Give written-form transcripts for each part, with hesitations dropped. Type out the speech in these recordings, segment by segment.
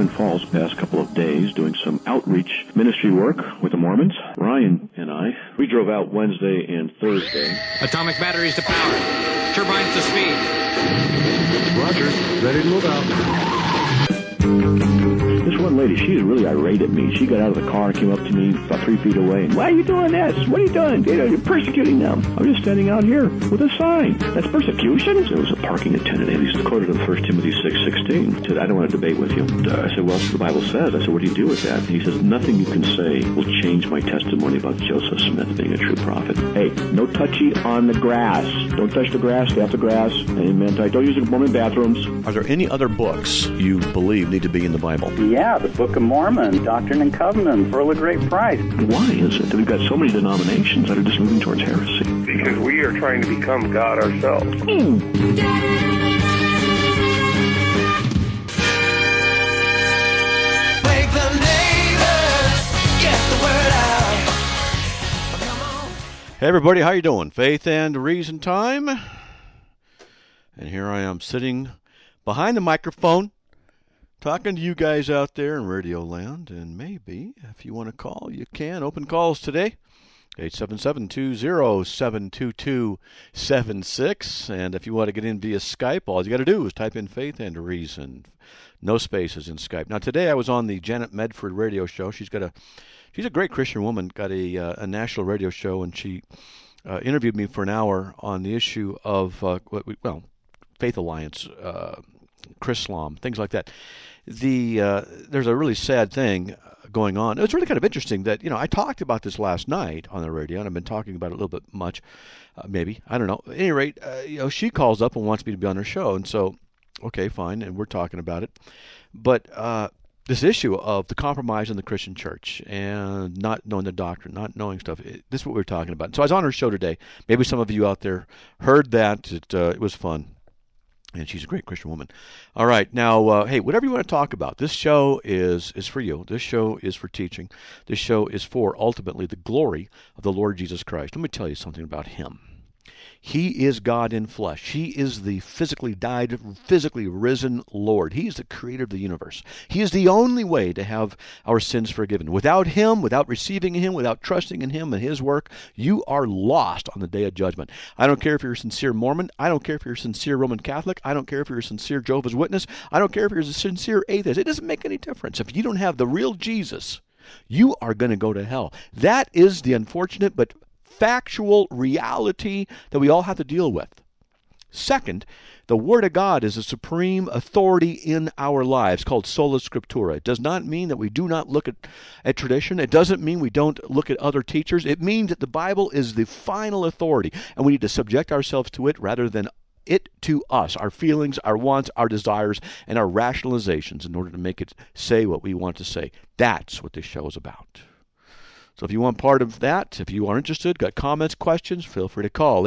Twin Falls past couple of days doing some outreach ministry work with the Mormons. Ryan and I, we drove out Wednesday and Thursday. Atomic batteries to power. Turbines to speed. Roger. Ready to move out. This one lady, she was really irate at me. She got out of the car and came up to me about 3 feet away. And, why are you doing this? What are you doing? You're persecuting them. I'm just standing out here with a sign. That's persecution? So it was a parking attendant. And he's quoted in 1 Timothy 6:16. He said, I don't want to debate with you. I said, well, the Bible says. I said, what do you do with that? And he says, nothing you can say will change my testimony about Joseph Smith being a true prophet. Hey, no touchy on the grass. Don't touch the grass. Stay off the grass. Amen. Don't use the Mormon bathrooms. Are there any other books you believe need to be in the Bible? Yeah, the Book of Mormon, Doctrine and Covenants, Earl of Great Price. Why is it that we've got so many denominations that are just moving towards heresy? Because we are trying to become God ourselves. Hey everybody, how you doing? Faith and Reason time. And here I am sitting behind the microphone, talking to you guys out there in Radio Land, and maybe, if you want to call, you can. Open calls today, 877-207-2276, and if you want to get in via Skype, all you got to do is type in Faith and Reason. No spaces in Skype. Now, today I was on the Janet Medford radio show. She's a great Christian woman, got a national radio show, and she interviewed me for an hour on the issue of, Faith Alliance, Chrislam, things like that. There's a really sad thing going on. It was really kind of interesting that, I talked about this last night on the radio, and I've been talking about it a little bit much, maybe. I don't know. At any rate, she calls up and wants me to be on her show, and so, okay, fine, and we're talking about it. But this issue of the compromise in the Christian church and not knowing the doctrine, not knowing stuff, this is what we're talking about. So I was on her show today. Maybe some of you out there heard that. It was fun. And she's a great Christian woman. All right. Now, hey, whatever you want to talk about, this show is for you. This show is for teaching. This show is for, ultimately, the glory of the Lord Jesus Christ. Let me tell you something about him. He is God in flesh. He is the physically died, physically risen Lord. He is the creator of the universe. He is the only way to have our sins forgiven. Without him, without receiving him, without trusting in him and his work, you are lost on the day of judgment. I don't care if you're a sincere Mormon. I don't care if you're a sincere Roman Catholic. I don't care if you're a sincere Jehovah's Witness. I don't care if you're a sincere atheist. It doesn't make any difference. If you don't have the real Jesus, you are going to go to hell. That is the unfortunate but factual reality that we all have to deal with. Second, the Word of God is a supreme authority in our lives, called sola scriptura. It does not mean that we do not look at tradition. It doesn't mean we don't look at other teachers. It means that the Bible is the final authority, and we need to subject ourselves to it rather than it to us, our feelings, our wants, our desires, and our rationalizations in order to make it say what we want to say. That's what this show is about. So if you want part of that, if you are interested, got comments, questions, feel free to call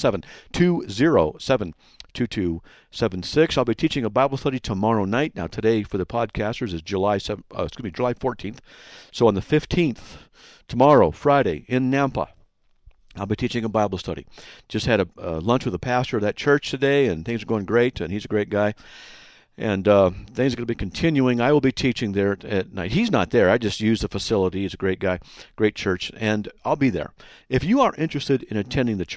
877-207-2276. I'll be teaching a Bible study tomorrow night. Now today for the podcasters is July 14th. So on the 15th, tomorrow, Friday, in Nampa, I'll be teaching a Bible study. Just had a lunch with the pastor of that church today, and things are going great, and he's a great guy. And things are going to be continuing. I will be teaching there at night. He's not there. I just use the facility. He's a great guy, great church, and I'll be there. If you are interested in attending the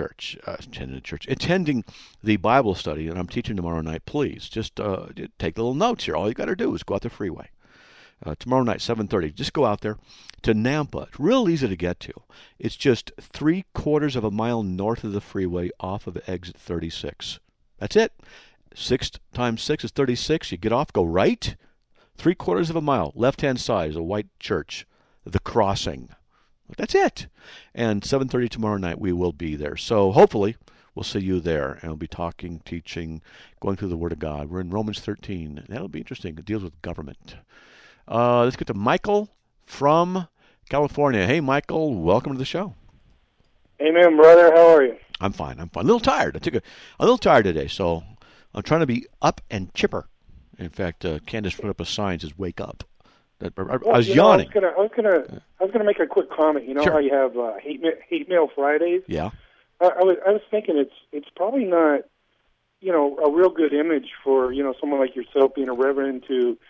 Bible study that I'm teaching tomorrow night, please just take little notes here. All you got to do is go out the freeway. Tomorrow night, 7:30. Just go out there to Nampa. It's real easy to get to. It's just 3/4 of a mile north of the freeway off of exit 36. That's it. 6 times 6 is 36. You get off, go right. 3/4 of a mile. Left-hand side is a white church. The Crossing. That's it. And 7:30 tomorrow night we will be there. So hopefully we'll see you there. And we'll be talking, teaching, going through the Word of God. We're in Romans 13. That'll be interesting. It deals with government. Let's get to Michael from California. Hey, Michael. Welcome to the show. Amen, brother. How are you? I'm fine. A little tired. A little tired today, so I'm trying to be up and chipper. In fact, Candace put up a sign that says "Wake up." I was yawning. I was gonna make a quick comment. You know, sure. How you have hate mail Fridays? Yeah. I was thinking it's probably not, a real good image for someone like yourself being a reverend to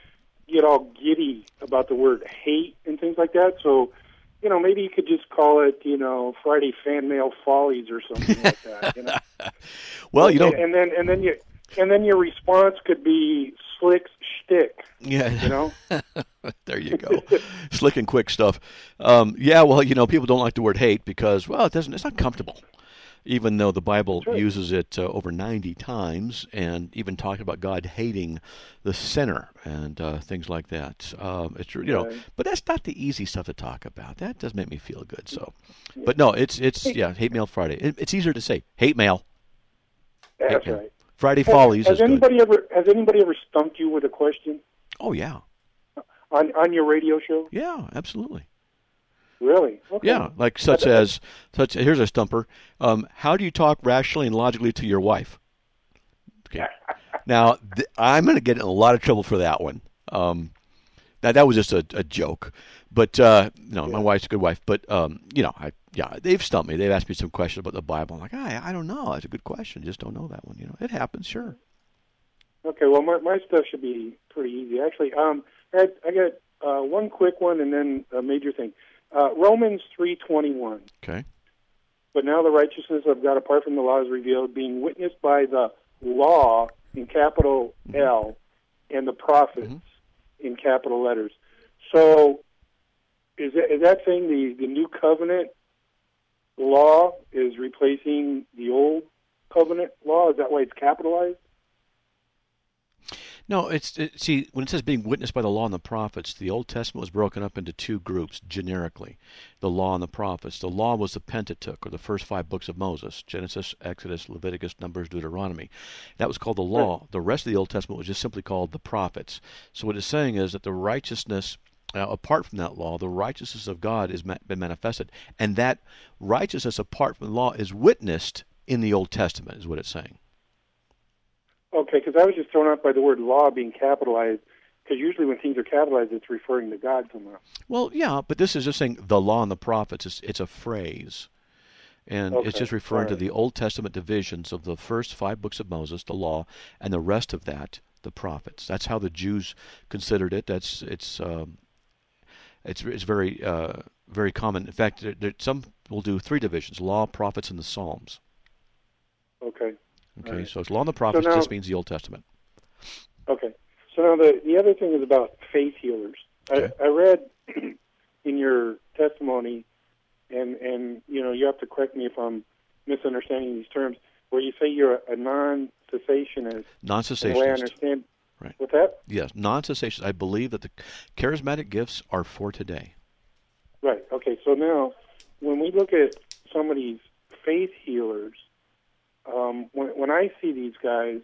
get all giddy about the word hate and things like that. So, maybe you could just call it, Friday fan mail follies or something like that. Well, and then your response could be slick shtick. Yeah. There you go. Slick and quick stuff. People don't like the word hate because, it's not comfortable. Even though the Bible uses it over 90 times, and even talking about God hating the sinner and things like that. But that's not the easy stuff to talk about. That does make me feel good. So, but no, it's Hate Mail Friday. It's easier to say hate mail. That's right. Friday follies. Has anybody ever stumped you with a question? Oh yeah. On your radio show? Yeah, absolutely. Really? Okay. Yeah, here's a stumper. How do you talk rationally and logically to your wife? Okay. Now, I'm going to get in a lot of trouble for that one. Now, that was just a joke. But, my wife's a good wife. But, they've stumped me. They've asked me some questions about the Bible. I'm like, I don't know. That's a good question. Just don't know that one. It happens, sure. Okay, well, my stuff should be pretty easy. Actually, I got one quick one and then a major thing. Romans 3:21. Okay. But now the righteousness of God apart from the law is revealed, being witnessed by the law in capital L and the prophets in capital letters. So is that saying the new covenant law is replacing the old covenant law? Is that why it's capitalized? No, see, when it says being witnessed by the law and the prophets, the Old Testament was broken up into two groups generically, the law and the prophets. The law was the Pentateuch, or the first 5 books of Moses, Genesis, Exodus, Leviticus, Numbers, Deuteronomy. That was called the law. Right. The rest of the Old Testament was just simply called the prophets. So what it's saying is that the righteousness, apart from that law, the righteousness of God has been manifested, and that righteousness apart from the law is witnessed in the Old Testament, is what it's saying. Okay, because I was just thrown off by the word law being capitalized, because usually when things are capitalized, it's referring to God somehow. Well, yeah, but this is just saying the law and the prophets. It's a phrase, and it's just referring to the Old Testament divisions of the first 5 books of Moses, the law, and the rest of that, the prophets. That's how the Jews considered it. It's very very common. In fact, some will do 3 divisions: law, prophets, and the Psalms. Okay. Okay, right. So it's law and the prophets just means the Old Testament. Okay. So now the other thing is about faith healers. Okay. I read in your testimony, and you have to correct me if I'm misunderstanding these terms, where you say you're a non-cessationist. Non-cessationist. The way I understand. Right. What's that? Yes, non-cessationist. I believe that the charismatic gifts are for today. Right. Okay. So now, when we look at some of these faith healers, when I see these guys,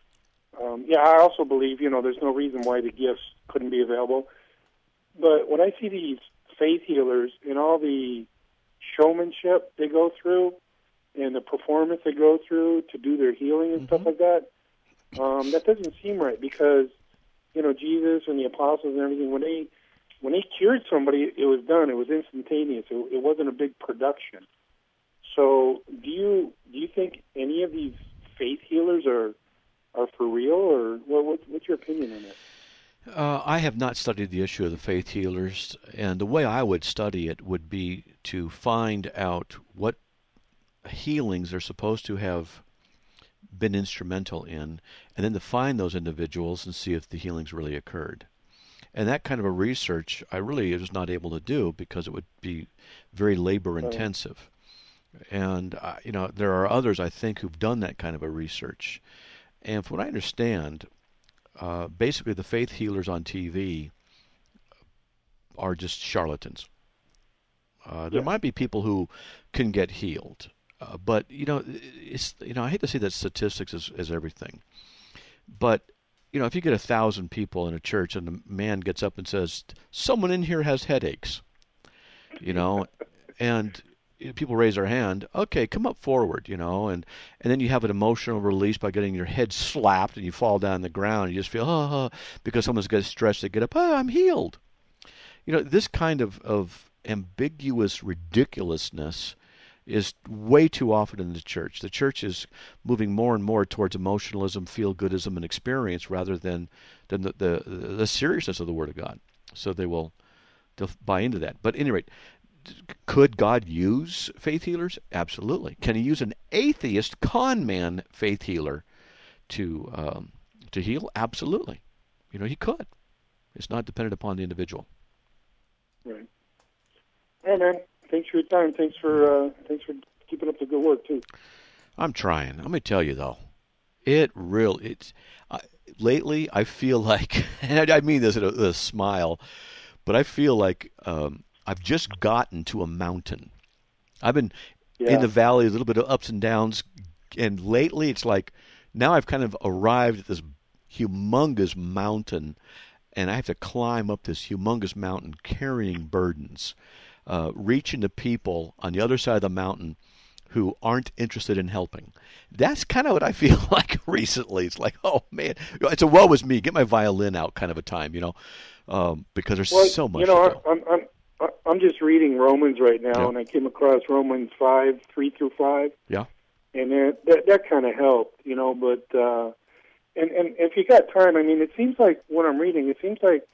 I also believe, there's no reason why the gifts couldn't be available. But when I see these faith healers and all the showmanship they go through and the performance they go through to do their healing and stuff like that, that doesn't seem right because, Jesus and the apostles and everything, when they cured somebody, it was done. It was instantaneous. It wasn't a big production. So, do you think any of these faith healers are for real, or what's your opinion on that? I have not studied the issue of the faith healers, and the way I would study it would be to find out what healings they're supposed to have been instrumental in, and then to find those individuals and see if the healings really occurred. And that kind of a research I really was not able to do because it would be very labor intensive. And, there are others, I think, who've done that kind of a research. And from what I understand, basically the faith healers on TV are just charlatans. There might be people who can get healed. But, I hate to say that statistics is everything. But, if you get 1,000 people in a church and a man gets up and says, someone in here has headaches, and people raise their hand, okay, come up forward, and then you have an emotional release by getting your head slapped and you fall down on the ground and you just feel, because someone's got stretched, they get up, I'm healed. This kind of ambiguous ridiculousness is way too often in the church. The church is moving more and more towards emotionalism, feel-goodism, and experience rather than the seriousness of the Word of God. So they'll buy into that. But at any rate, could God use faith healers? Absolutely. Can He use an atheist con man faith healer to heal? Absolutely. He could. It's not dependent upon the individual. Right. All right, man. Thanks for your time. Thanks for keeping up the good work too. I'm trying. Let me tell you though, lately I feel like, and I mean this with a smile, but I feel like I've just gotten to a mountain. I've been in the valley, a little bit of ups and downs, and lately it's like now I've kind of arrived at this humongous mountain, and I have to climb up this humongous mountain carrying burdens, reaching to people on the other side of the mountain who aren't interested in helping. That's kind of what I feel like recently. It's like, oh man, it's a woe is me. Get my violin out kind of a time, because there's so much. I'm just reading Romans right now, Yeah. and I came across Romans 5:3-5. Yeah. And that kind of helped, but. And if you got time, I mean, it seems like when I'm reading, it seems like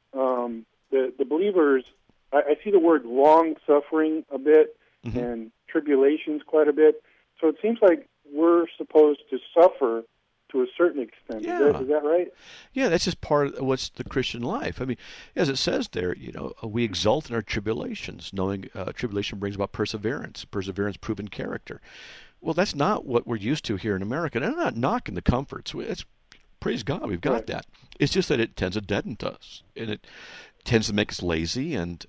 the believers, I see the word long-suffering a bit and tribulations quite a bit. So it seems like we're supposed to suffer to a certain extent. Yeah. Is that right? Yeah, that's just part of what's the Christian life. I mean, as it says there, we exult in our tribulations, knowing tribulation brings about perseverance, proven character. Well, that's not what we're used to here in America. And I'm not knocking the comforts. Praise God, we've got that. It's just that it tends to deaden us, and it tends to make us lazy and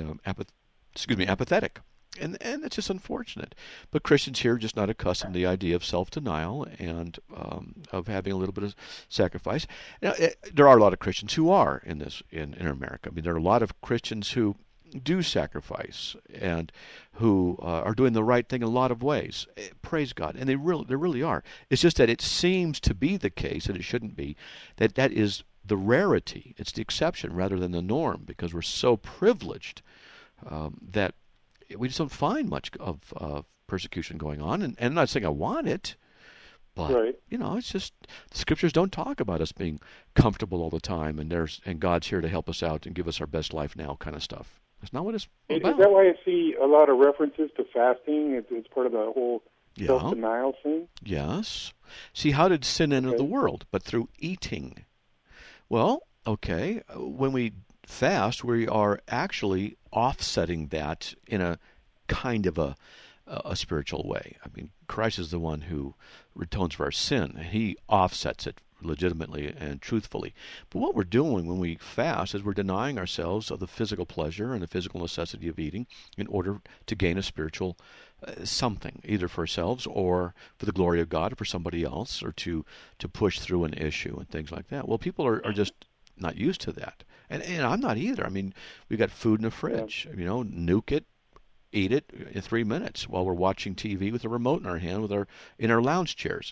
apathetic. And it's just unfortunate. But Christians here are just not accustomed to the idea of self-denial and of having a little bit of sacrifice. Now, there are a lot of Christians who are in America. I mean, there are a lot of Christians who do sacrifice and who are doing the right thing in a lot of ways. Praise God. And they really are. It's just that it seems to be the case, and it shouldn't be, that is the rarity. It's the exception rather than the norm, because we're so privileged that we just don't find much of persecution going on. And I'm not saying I want it, but right. It's just the scriptures don't talk about us being comfortable all the time, and God's here to help us out and give us our best life now kind of stuff. That's not what it's about. Is that why I see a lot of references to fasting? It's part of the whole self-denial thing? Yes. See, how did sin enter the world? But through eating. Well, okay, when we fast, we are actually offsetting that in a kind of a spiritual way. I mean, Christ is the one who atones for our sin, and He offsets it legitimately and truthfully. But what we're doing when we fast is we're denying ourselves of the physical pleasure and the physical necessity of eating in order to gain a spiritual something, either for ourselves or for the glory of God or for somebody else, or to push through an issue and things like that. Well, people are just not used to that. And I'm not either. I mean, we've got food in the fridge. Nuke it, eat it in 3 minutes while we're watching TV with a remote in our hand in our lounge chairs.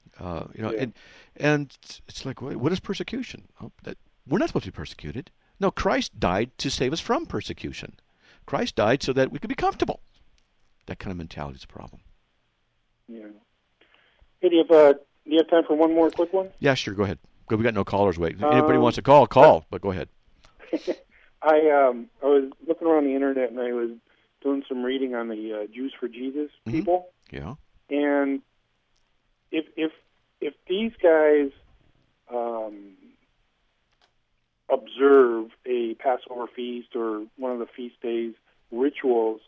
And it's like, what is persecution? We're not supposed to be persecuted. No, Christ died to save us from persecution. Christ died so that we could be comfortable. That kind of mentality is a problem. Yeah. Hey, do you have time for one more quick one? Yeah, sure. Go ahead. We got no callers waiting. Anybody wants to call. But go ahead. I was looking around the internet, and I was doing some reading on the Jews for Jesus people. Yeah. And if these guys observe a Passover feast or one of the feast days rituals,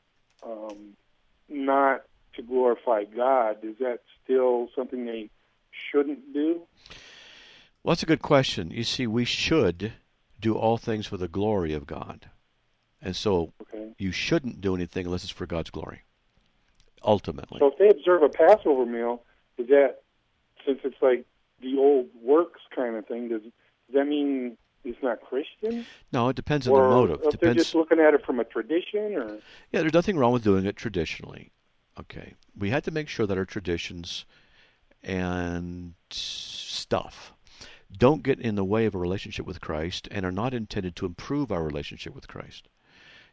not to glorify God, is that still something they shouldn't do? Well, that's a good question. You see, we should do all things for the glory of God. And so you shouldn't do anything unless it's for God's glory, ultimately. So if they observe a Passover meal, is that, since it's like the old works kind of thing, does that mean it's not Christian? No, it depends on the motive. Or if they're just looking at it from a tradition? Or yeah, there's nothing wrong with doing it traditionally. Okay. We had to make sure that our traditions and stuff don't get in the way of a relationship with Christ and are not intended to improve our relationship with Christ.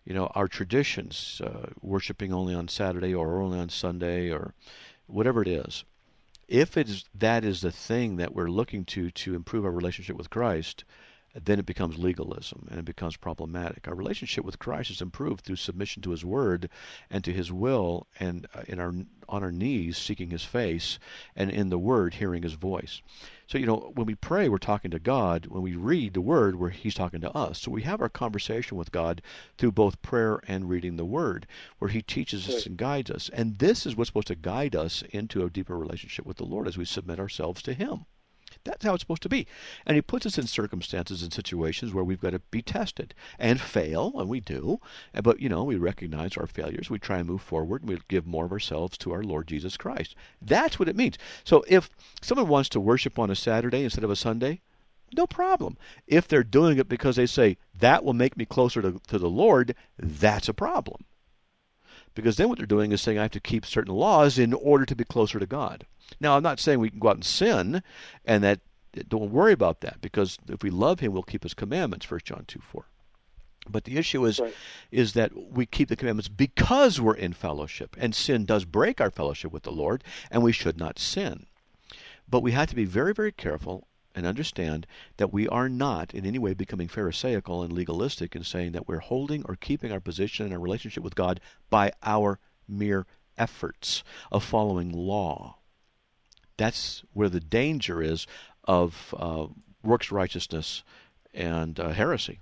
our traditions, worshiping only on Saturday or only on Sunday or whatever it is. If that is the thing that we're looking to improve our relationship with Christ, then it becomes legalism and it becomes problematic. Our relationship with Christ is improved through submission to His Word and to His will, and on our knees seeking His face, and in the Word hearing His voice. So, when we pray, we're talking to God. When we read the Word, He's talking to us. So we have our conversation with God through both prayer and reading the Word, where He teaches us and guides us. And this is what's supposed to guide us into a deeper relationship with the Lord as we submit ourselves to Him. That's how it's supposed to be. And He puts us in circumstances and situations where we've got to be tested and fail, and we do. But, we recognize our failures. We try and move forward, and we give more of ourselves to our Lord Jesus Christ. That's what it means. So if someone wants to worship on a Saturday instead of a Sunday, no problem. If they're doing it because they say, that will make me closer to the Lord, that's a problem. Because then what they're doing is saying, I have to keep certain laws in order to be closer to God. Now, I'm not saying we can go out and sin, and that don't worry about that, because if we love Him, we'll keep His commandments, 1 John 2:4. But the issue is that we keep the commandments because we're in fellowship, and sin does break our fellowship with the Lord, and we should not sin. But we have to be very, very careful and understand that we are not in any way becoming pharisaical and legalistic in saying that we're holding or keeping our position in our relationship with God by our mere efforts of following law. That's where the danger is of works righteousness and heresy.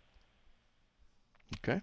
Okay?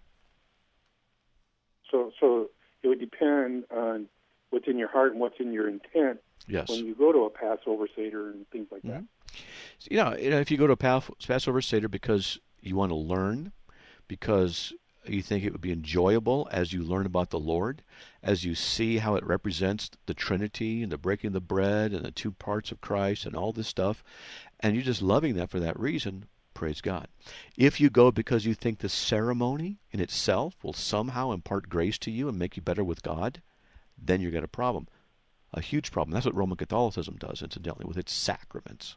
So it would depend on what's in your heart and what's in your intent. Yes. When you go to a Passover Seder and things like that. So, if you go to a Passover Seder because you want to learn, because you think it would be enjoyable as you learn about the Lord, as you see how it represents the Trinity and the breaking of the bread and the two parts of Christ and all this stuff, and you're just loving that for that reason, praise God. If you go because you think the ceremony in itself will somehow impart grace to you and make you better with God, then you've got a problem. A huge problem. That's what Roman Catholicism does, incidentally, with its sacraments.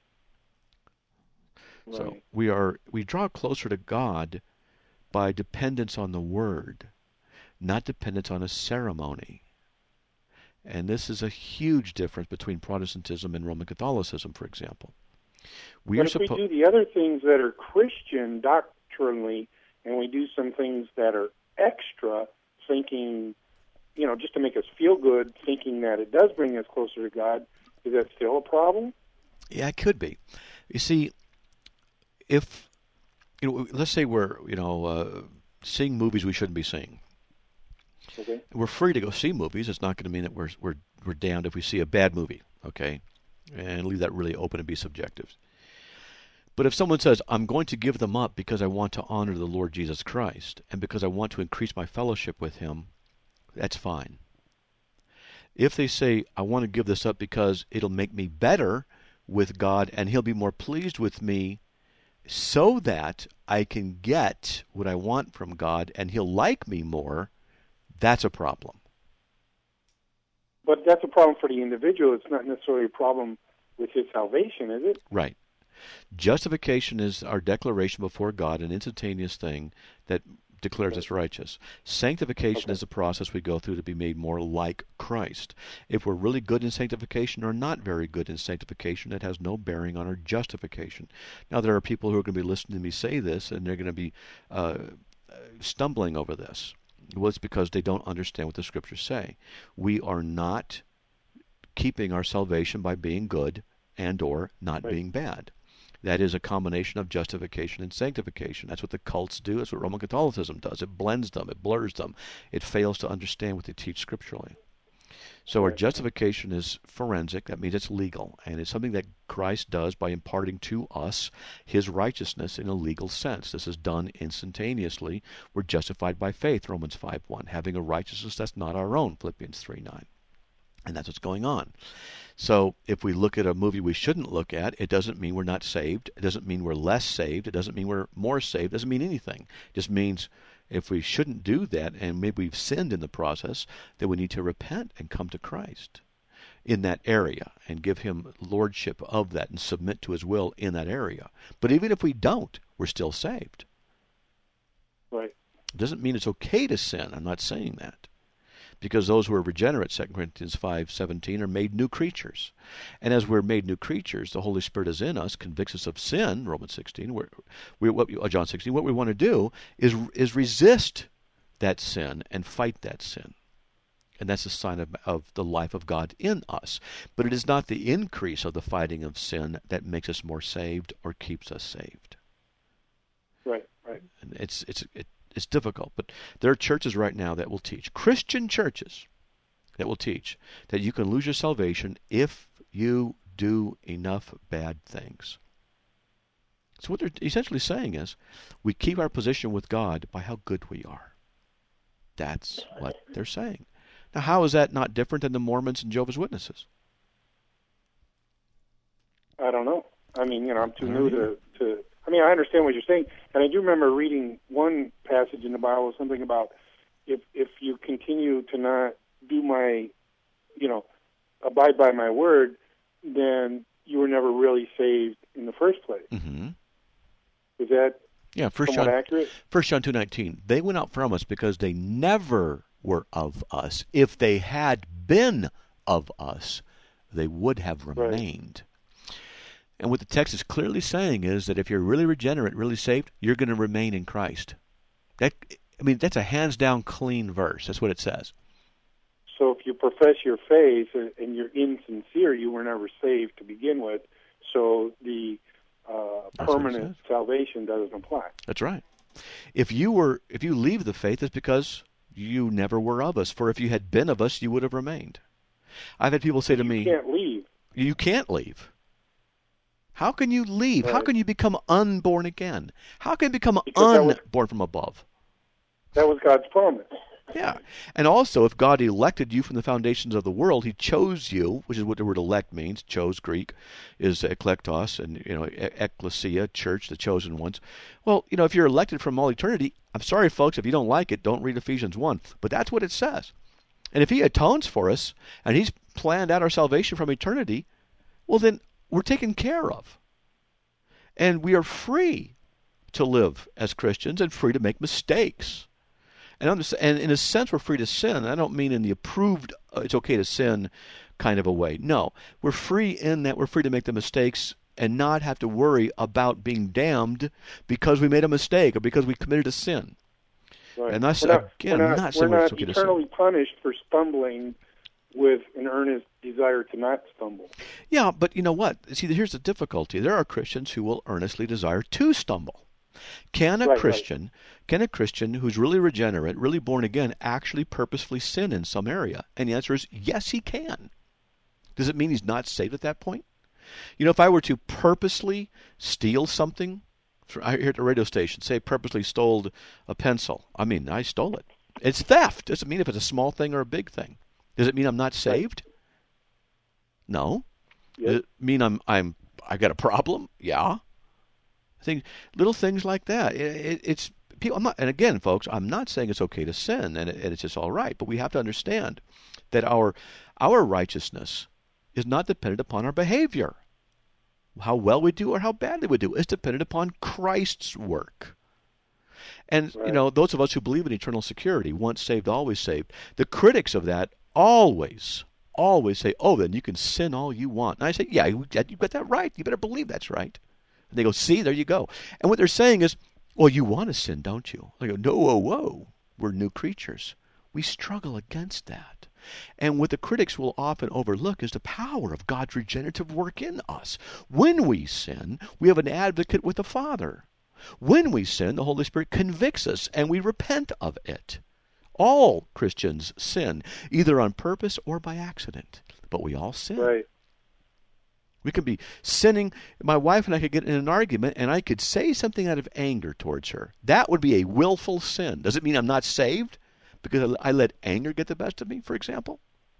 Right. So we draw closer to God by dependence on the Word, not dependence on a ceremony. And this is a huge difference between Protestantism and Roman Catholicism, for example. But if we do the other things that are Christian doctrinally, and we do some things that are extra, thinking, just to make us feel good, thinking that it does bring us closer to God, is that still a problem? Yeah, it could be. You see, if let's say we're seeing movies we shouldn't be seeing. Okay. We're free to go see movies. It's not going to mean that we're damned if we see a bad movie. Okay, and leave that really open and be subjective. But if someone says, I'm going to give them up because I want to honor the Lord Jesus Christ and because I want to increase my fellowship with Him, that's fine. If they say, I want to give this up because it'll make me better with God and He'll be more pleased with me so that I can get what I want from God and He'll like me more, that's a problem. But that's a problem for the individual. It's not necessarily a problem with his salvation, is it? Right. Justification is our declaration before God, an instantaneous thing that declares us righteous. Sanctification is a process we go through to be made more like Christ. If we're really good in sanctification or not very good in sanctification, it has no bearing on our justification. Now, there are people who are going to be listening to me say this, and they're going to be stumbling over this. Well, it's because they don't understand what the Scriptures say. We are not keeping our salvation by being good and or not being bad. That is a combination of justification and sanctification. That's what the cults do. That's what Roman Catholicism does. It blends them. It blurs them. It fails to understand what they teach scripturally. So our justification is forensic. That means it's legal. And it's something that Christ does by imparting to us His righteousness in a legal sense. This is done instantaneously. We're justified by faith, Romans 5:1. Having a righteousness that's not our own, Philippians 3:9. And that's what's going on. So if we look at a movie we shouldn't look at, it doesn't mean we're not saved. It doesn't mean we're less saved. It doesn't mean we're more saved. It doesn't mean anything. It just means if we shouldn't do that and maybe we've sinned in the process, then we need to repent and come to Christ in that area and give Him lordship of that and submit to His will in that area. But even if we don't, we're still saved. Right. It doesn't mean it's okay to sin. I'm not saying that. Because those who are regenerate, 2 Corinthians 5:17, are made new creatures. And as we're made new creatures, the Holy Spirit is in us, convicts us of sin, Romans 16, John 16. What we want to do is resist that sin and fight that sin. And that's a sign of the life of God in us. But it is not the increase of the fighting of sin that makes us more saved or keeps us saved. Right. And it's difficult, but there are churches right now that will teach, Christian churches that will teach that you can lose your salvation if you do enough bad things. So what they're essentially saying is, we keep our position with God by how good we are. That's what they're saying. Now, how is that not different than the Mormons and Jehovah's Witnesses? I don't know. I mean, I'm too new to. I mean, I understand what you're saying, and I do remember reading one passage in the Bible, something about if you continue to not do my, abide by my word, then you were never really saved in the first place. Mm-hmm. Is that somewhat accurate? 1 John 2:19. They went out from us because they never were of us. If they had been of us, they would have remained. Right. And what the text is clearly saying is that if you're really regenerate, really saved, you're going to remain in Christ. That's a hands-down clean verse. That's what it says. So if you profess your faith and you're insincere, you were never saved to begin with, so the permanent salvation doesn't apply. That's right. If you leave the faith, it's because you never were of us. For if you had been of us, you would have remained. I've had people say to me, you can't leave. You can't leave. How can you leave? Right. How can you become unborn again? How can you become unborn from above? That was God's promise. Yeah. And also, if God elected you from the foundations of the world, He chose you, which is what the word elect means. Chose, Greek, is eklektos, and ecclesia, church, the chosen ones. Well, if you're elected from all eternity, I'm sorry, folks, if you don't like it, don't read Ephesians 1. But that's what it says. And if He atones for us, and He's planned out our salvation from eternity, well, then we're taken care of. And we are free to live as Christians and free to make mistakes. And in a sense, we're free to sin. I don't mean in the approved, it's okay to sin kind of a way. No, we're free in that we're free to make the mistakes and not have to worry about being damned because we made a mistake or because we committed a sin. Right. And that's, we're not not okay eternally punished for stumbling with an earnest desire to not stumble. Yeah, but you know what? See, here's the difficulty. There are Christians who will earnestly desire to stumble. Can a Christian who's really regenerate, really born again, actually purposefully sin in some area? And the answer is yes, he can. Does it mean he's not saved at that point? If I were to purposely steal something, here at the radio station, say purposely stole a pencil. I stole it. It's theft. Doesn't mean if it's a small thing or a big thing. Does it mean I'm not saved? No. Yep. Does it mean I got a problem? Yeah. Little things like that. It's people. And again, folks, I'm not saying it's okay to sin and it's just all right. But we have to understand that our righteousness is not dependent upon our behavior. How well we do or how badly we do is dependent upon Christ's work. And those of us who believe in eternal security, once saved, always saved, the critics of that always say, oh, then you can sin all you want. And I say, yeah, you've got that right. You better believe that's right. And they go, see, there you go. And what they're saying is, well, you want to sin, don't you? I go, no, whoa. We're new creatures. We struggle against that. And what the critics will often overlook is the power of God's regenerative work in us. When we sin, we have an advocate with the Father. When we sin, the Holy Spirit convicts us and we repent of it. All Christians sin, either on purpose or by accident. But we all sin. Right. We could be sinning. My wife and I could get in an argument, and I could say something out of anger towards her. That would be a willful sin. Does it mean I'm not saved because I let anger get the best of me, for example?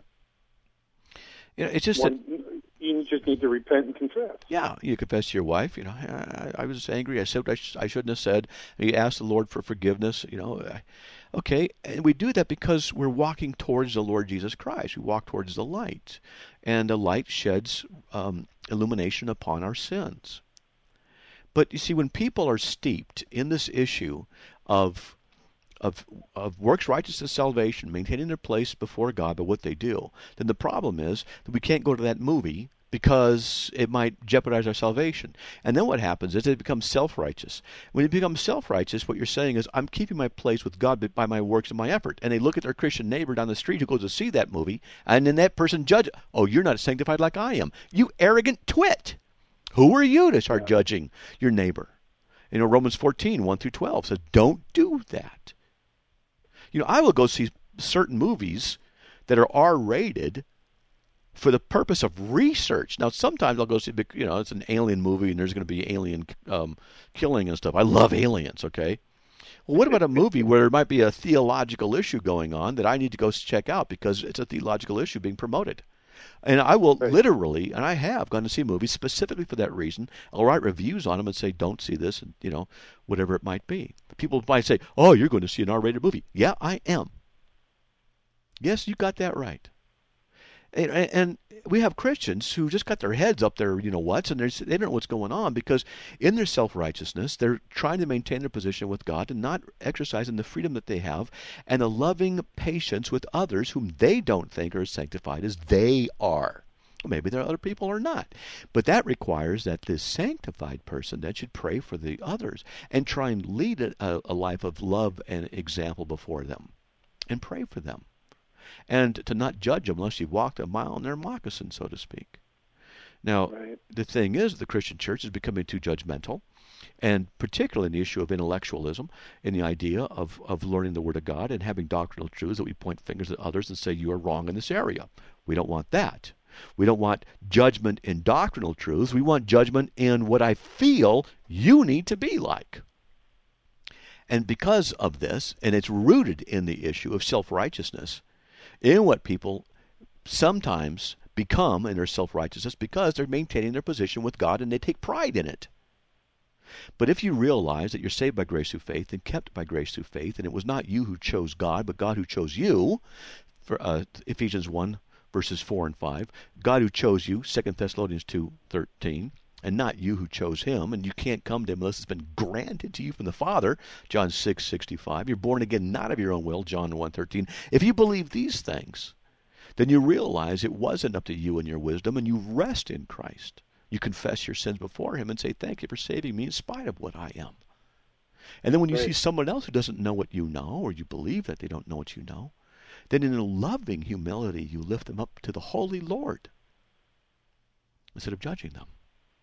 It's just you just need to repent and confess. Yeah, you confess to your wife. I was angry. I said what I shouldn't have said. You ask the Lord for forgiveness. Okay, and we do that because we're walking towards the Lord Jesus Christ. We walk towards the light, and the light sheds illumination upon our sins. But you see, when people are steeped in this issue of of works righteousness salvation, maintaining their place before God by what they do, then the problem is that we can't go to that movie because it might jeopardize our salvation. And then what happens is it becomes self-righteous. When it becomes self-righteous, what you're saying is, I'm keeping my place with God by my works and my effort. And they look at their Christian neighbor down the street who goes to see that movie, and then that person judges, oh, you're not sanctified like I am. You arrogant twit. Who are you to start judging your neighbor? You know, Romans 14, 1 through 12 says, don't do that. You know, I will go see certain movies that are R-rated for the purpose of research. Now, sometimes I'll go see, you know, it's an alien movie and there's going to be alien killing and stuff. I love aliens, okay? Well, what about a movie where there might be a theological issue going on that I need to go check out because it's a theological issue being promoted? And I will literally, and I have gone to see movies specifically for that reason. I'll write reviews on them and say, don't see this, and, you know, whatever it might be. People might say, oh, you're going to see an R-rated movie. Yeah, I am. Yes, you got that right. And we have Christians who just got their heads up their you-know-whats, and they don't know what's going on because in their self-righteousness, they're trying to maintain their position with God and not exercising the freedom that they have and a loving patience with others whom they don't think are as sanctified as they are. Maybe there are other people or not. But that requires that this sanctified person then should pray for the others and try and lead a life of love and example before them and pray for them. And to not judge them unless you've walked a mile in their moccasin, so to speak. Now, the thing is, the Christian church is becoming too judgmental, and particularly in the issue of intellectualism, in the idea of learning the Word of God and having doctrinal truths that we point fingers at others and say, you are wrong in this area. We don't want that. We don't want judgment in doctrinal truths. We want judgment in what I feel you need to be like. And because of this, and it's rooted in the issue of self-righteousness, in what people sometimes become in their self-righteousness because they're maintaining their position with God and they take pride in it. But if you realize that you're saved by grace through faith and kept by grace through faith, and it was not you who chose God, but God who chose you, for Ephesians 1, verses 4 and 5, God who chose you, 2 Thessalonians 2:13, and not you who chose him, and you can't come to him unless it's been granted to you from the Father, John 6:65. You're born again not of your own will, John 1:13. If you believe these things, then you realize it wasn't up to you and your wisdom, and you rest in Christ. You confess your sins before him and say, thank you for saving me in spite of what I am. And then when you see someone else who doesn't know what you know, or you believe that they don't know what you know, then in a loving humility you lift them up to the Holy Lord instead of judging them.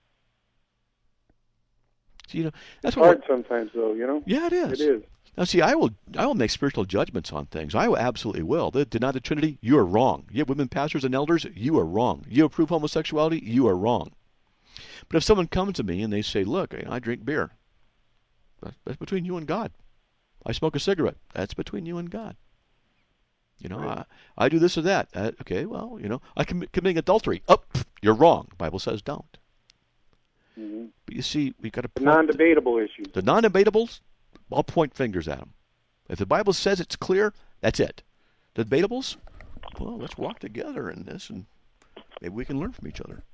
So, that's what hard sometimes, though. Yeah, it is. It is. Now, see, I will make spiritual judgments on things. I absolutely will. They deny the Trinity. You are wrong. You have women pastors and elders. You are wrong. You approve homosexuality. You are wrong. But if someone comes to me and they say, "Look, I drink beer," that's between you and God. I smoke a cigarette. That's between you and God. Right. I do this or that. Okay, well, I committing adultery. Oh, you're wrong. The Bible says don't. Mm-hmm. But you see, we've got to point non-debatable issues. The non-debatables, I'll point fingers at them. If the Bible says it's clear, that's it. The debatables, well, let's walk together in this, and maybe we can learn from each other.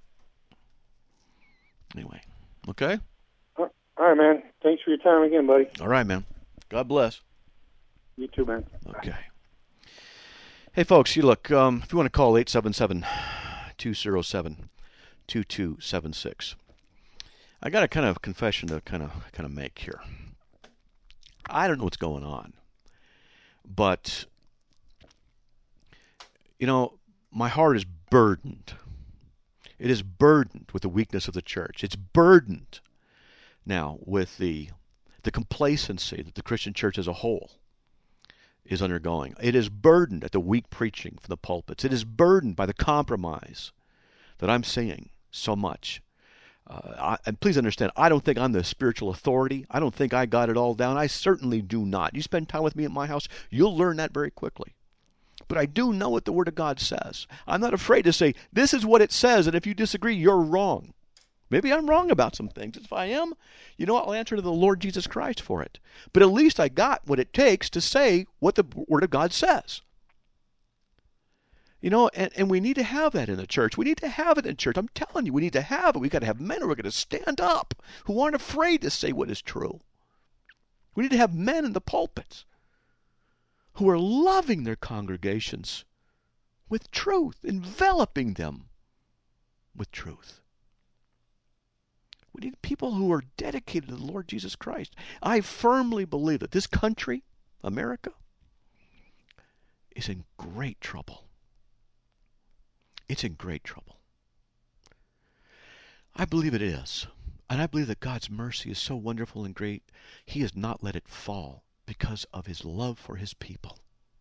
Anyway, okay? All right, man. Thanks for your time again, buddy. All right, man. God bless. You too, man. Okay. Hey, folks, you look, if you want to call 877-207-2276. I got a kind of confession to kind of make here. I don't know what's going on, but my heart is burdened. It is burdened with the weakness of the church. It's burdened now with the complacency that the Christian church as a whole is undergoing. It is burdened at the weak preaching from the pulpits. It is burdened by the compromise that I'm seeing so much. And please understand, I don't think I'm the spiritual authority. I don't think I got it all down. I certainly do not. You spend time with me at my house, you'll learn that very quickly. But I do know what the Word of God says. I'm not afraid to say, this is what it says, and if you disagree, you're wrong. Maybe I'm wrong about some things. If I am, I'll answer to the Lord Jesus Christ for it. But at least I got what it takes to say what the Word of God says. And we need to have that in the church. We need to have it in church. I'm telling you, we need to have it. We've got to have men who are going to stand up, who aren't afraid to say what is true. We need to have men in the pulpits who are loving their congregations with truth, enveloping them with truth. We need people who are dedicated to the Lord Jesus Christ. I firmly believe that this country, America, is in great trouble. It's in great trouble. I believe it is. And I believe that God's mercy is so wonderful and great, He has not let it fall because of His love for His people.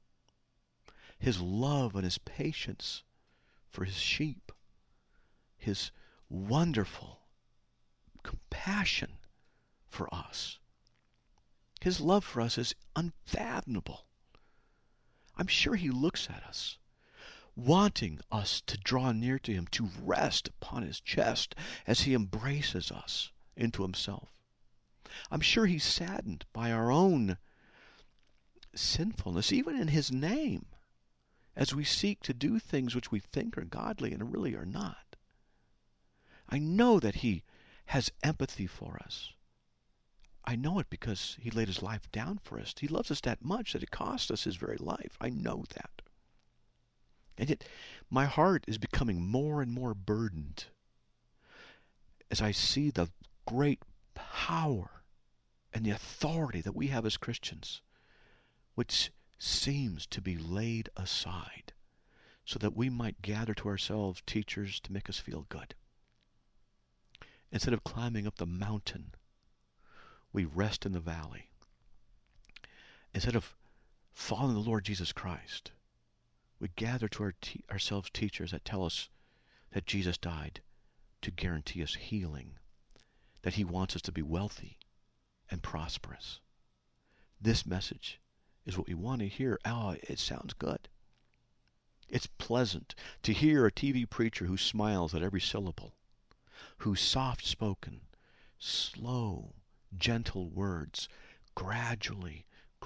His love and His patience for His sheep. His wonderful compassion for us. His love for us is unfathomable. I'm sure He looks at us, wanting us to draw near to Him, to rest upon His chest as He embraces us into Himself. I'm sure He's saddened by our own sinfulness, even in His name, as we seek to do things which we think are godly and really are not. I know that He has empathy for us. I know it because He laid His life down for us. He loves us that much that it cost us His very life. I know that. And yet, my heart is becoming more and more burdened as I see the great power and the authority that we have as Christians, which seems to be laid aside so that we might gather to ourselves teachers to make us feel good. Instead of climbing up the mountain, we rest in the valley. Instead of following the Lord Jesus Christ, we gather to ourselves teachers that tell us that Jesus died to guarantee us healing, that He wants us to be wealthy and prosperous. This message is what we want to hear. Oh, it sounds good. It's pleasant to hear a TV preacher who smiles at every syllable, whose soft-spoken, slow, gentle words gradually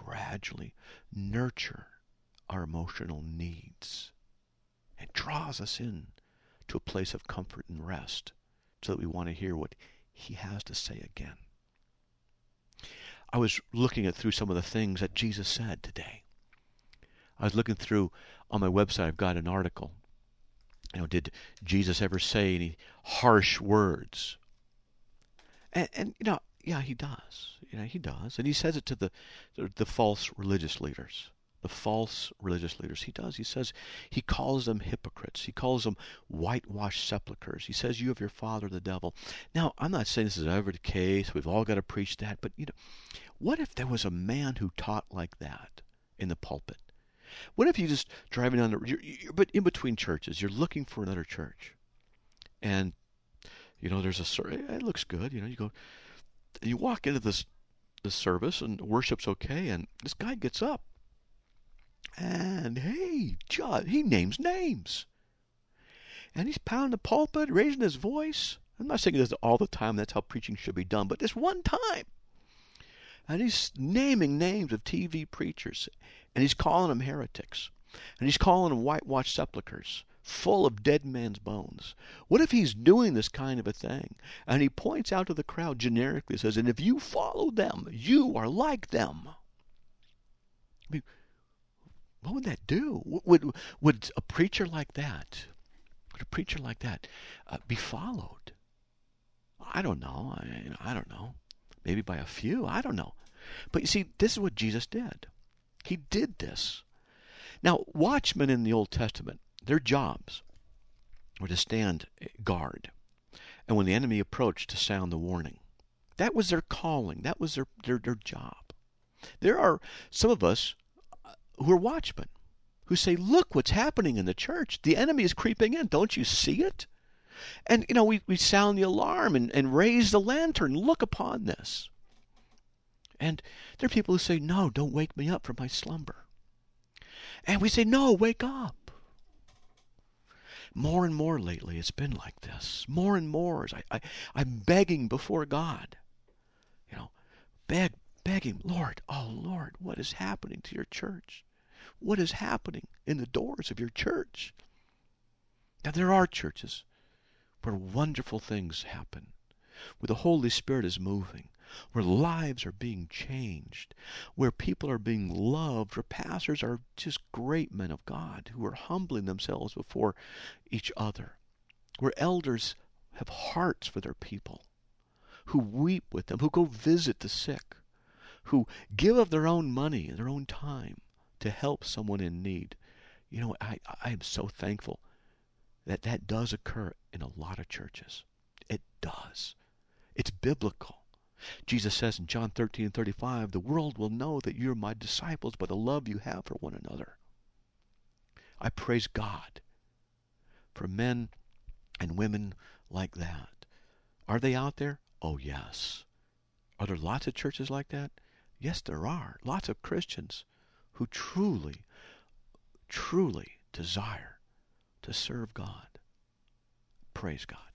nurture our emotional needs. It draws us in to a place of comfort and rest so that we want to hear what He has to say again. I was looking through some of the things that Jesus said today. I was looking through, on my website, I've got an article. Did Jesus ever say any harsh words? And yeah, He does. He does. And He says it to the false religious leaders. The false religious leaders. He does. He says, He calls them hypocrites. He calls them whitewashed sepulchres. He says, you have your father, the devil. Now, I'm not saying this is ever the case. We've all got to preach that. But, what if there was a man who taught like that in the pulpit? What if you just driving down but in between churches, you're looking for another church. And, there's it looks good. You go, you walk into this service and worship's okay. And this guy gets up. And hey, he names names. And he's pounding the pulpit, raising his voice. I'm not saying this all the time, that's how preaching should be done, but this one time. And he's naming names of TV preachers. And he's calling them heretics. And he's calling them whitewashed sepulchres, full of dead man's bones. What if he's doing this kind of a thing? And he points out to the crowd generically, says, and if you follow them, you are like them. I mean, what would that do? Would a preacher like that, be followed? I don't know. I don't know. Maybe by a few. I don't know. But you see, this is what Jesus did. He did this. Now, watchmen in the Old Testament, their jobs were to stand guard. And when the enemy approached, to sound the warning. That was their calling. That was their job. There are some of us who are watchmen, who say, look what's happening in the church. The enemy is creeping in. Don't you see it? And, we sound the alarm and raise the lantern. Look upon this. And there are people who say, no, don't wake me up from my slumber. And we say, no, wake up. More and more lately, it's been like this. More and more, as I'm begging before God. Begging, Lord, oh Lord, what is happening to your church? What is happening in the doors of your church? Now, there are churches where wonderful things happen, where the Holy Spirit is moving, where lives are being changed, where people are being loved, where pastors are just great men of God who are humbling themselves before each other, where elders have hearts for their people, who weep with them, who go visit the sick, who give of their own money and their own time to help someone in need. You know, I am so thankful that that does occur in a lot of churches. It does. It's biblical. Jesus says in John 13:35, the world will know that you're my disciples by the love you have for one another. I praise God for men and women like that. Are they out there? Oh, yes. Are there lots of churches like that? Yes, there are. Lots of Christians who truly, truly desire to serve God. Praise God.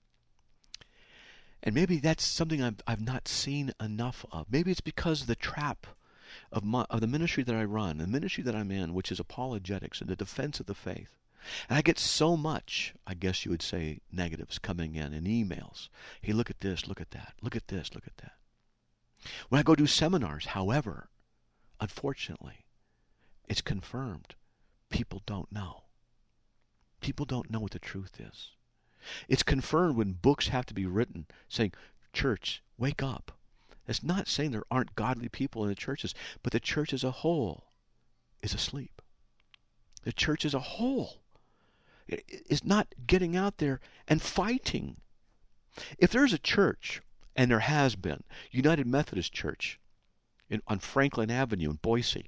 And maybe that's something I've not seen enough of. Maybe it's because of the trap of the ministry that I run, the ministry that I'm in, which is apologetics and the defense of the faith. And I get so much, I guess you would say, negatives coming in emails. Hey, look at this, look at that, look at this, look at that. When I go do seminars, however, unfortunately, it's confirmed. People don't know. People don't know what the truth is. It's confirmed when books have to be written saying, church, wake up. It's not saying there aren't godly people in the churches, but the church as a whole is asleep. The church as a whole is not getting out there and fighting. If there's a church, and there has been, United Methodist Church on Franklin Avenue in Boise,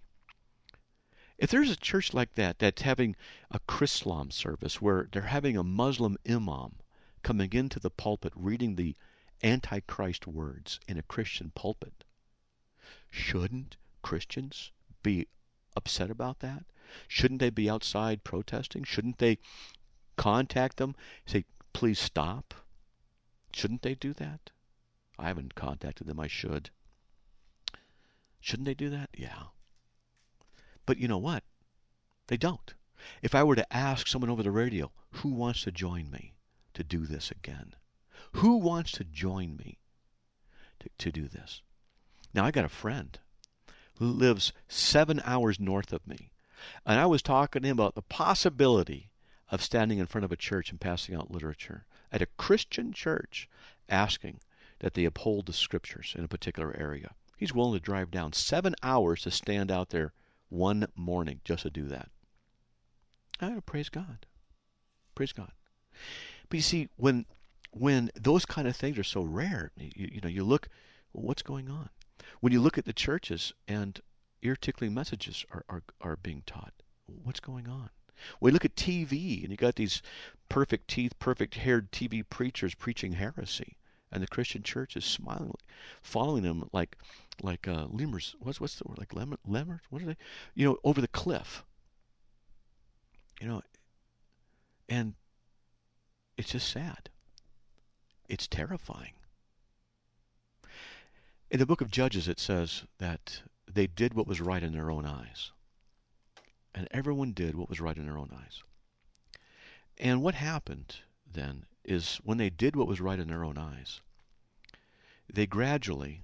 if there's a church like that that's having a Chrislam service where they're having a Muslim imam coming into the pulpit reading the Antichrist words in a Christian pulpit, shouldn't Christians be upset about that? Shouldn't they be outside protesting? Shouldn't they contact them, say, please stop? Shouldn't they do that? I haven't contacted them. I should. Shouldn't they do that? Yeah. But you know what? They don't. If I were to ask someone over the radio, who wants to join me to do this again? Who wants to join me to do this? Now, I got a friend who lives 7 hours north of me, and I was talking to him about the possibility of standing in front of a church and passing out literature at a Christian church, asking that they uphold the scriptures in a particular area. He's willing to drive down 7 hours to stand out there one morning just to do that. I praise God. Praise God. But you see, when those kind of things are so rare, you look, well, what's going on? When you look at the churches and ear-tickling messages are being taught, what's going on? When you look at TV and you got these perfect teeth, perfect haired TV preachers preaching heresy, and the Christian church is smilingly following them like lemurs. What's the word? Like lemurs? What are they? Over the cliff. And it's just sad. It's terrifying. In the book of Judges, it says that they did what was right in their own eyes. And everyone did what was right in their own eyes. And what happened then is when they did what was right in their own eyes, they gradually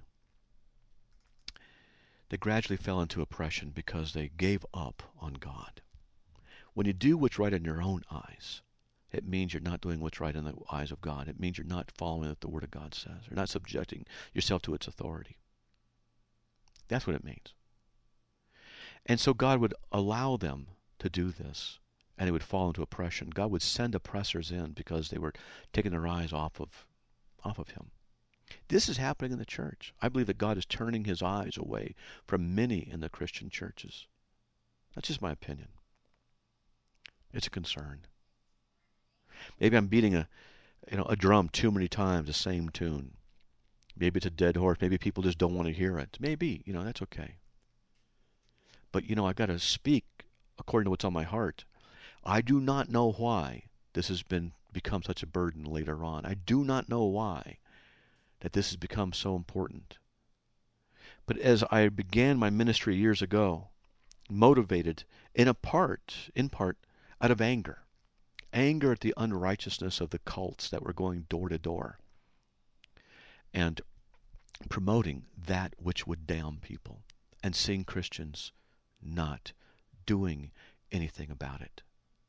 fell into oppression because they gave up on God. When you do what's right in your own eyes, it means you're not doing what's right in the eyes of God. It means you're not following what the Word of God says. You're not subjecting yourself to its authority. That's what it means. And so God would allow them to do this, and they would fall into oppression. God would send oppressors in because they were taking their eyes off of Him. This is happening in the church. I believe that God is turning His eyes away from many in the Christian churches. That's just my opinion. It's a concern. Maybe I'm beating a drum too many times, the same tune. Maybe it's a dead horse. Maybe people just don't want to hear it. Maybe, that's okay. But, I've got to speak according to what's on my heart. I do not know why this has become such a burden later on. I do not know why that this has become so important. But as I began my ministry years ago, motivated in part out of anger at the unrighteousness of the cults that were going door to door. And promoting that which would damn people, and seeing Christians not doing anything about it.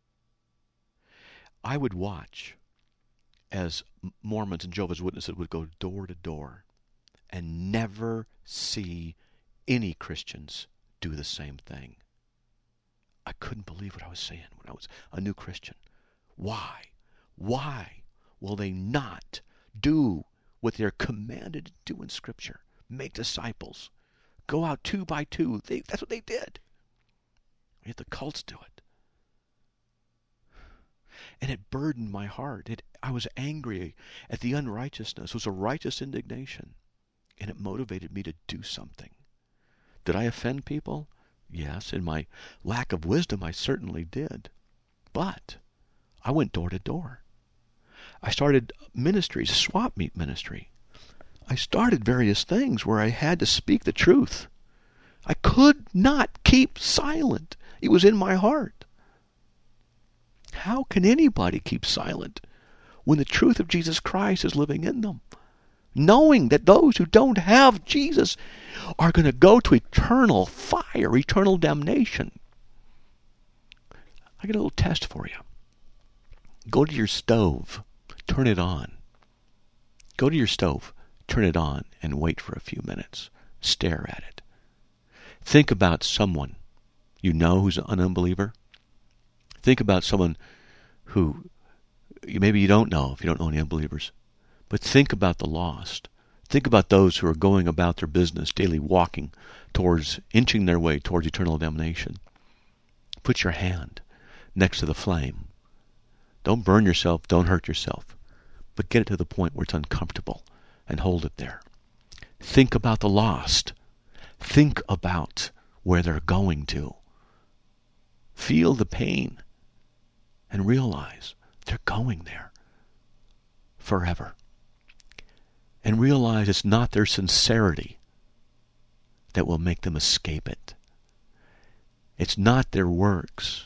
I would watch as Mormons and Jehovah's Witnesses would go door to door and never see any Christians do the same thing. I couldn't believe what I was saying when I was a new Christian. Why? Why will they not do what they're commanded to do in Scripture? Make disciples. Go out 2 by 2. That's what they did. Yet the cults do it. And it burdened my heart. I was angry at the unrighteousness. It was a righteous indignation. And it motivated me to do something. Did I offend people? Yes. In my lack of wisdom, I certainly did. But I went door to door. I started ministries, swap meet ministry. I started various things where I had to speak the truth. I could not keep silent. It was in my heart. How can anybody keep silent when the truth of Jesus Christ is living in them? Knowing that those who don't have Jesus are going to go to eternal fire, eternal damnation. I got a little test for you. Go to your stove, turn it on. Go to your stove, turn it on, and wait for a few minutes. Stare at it. Think about someone you know who's an unbeliever. Think about someone who maybe you don't know if you don't know any unbelievers. But think about the lost. Think about those who are going about their business, daily walking towards, inching their way towards eternal damnation. Put your hand next to the flame. Don't burn yourself, don't hurt yourself. But get it to the point where it's uncomfortable and hold it there. Think about the lost. Think about where they're going to. Feel the pain and realize they're going there forever. And realize it's not their sincerity that will make them escape it. It's not their works.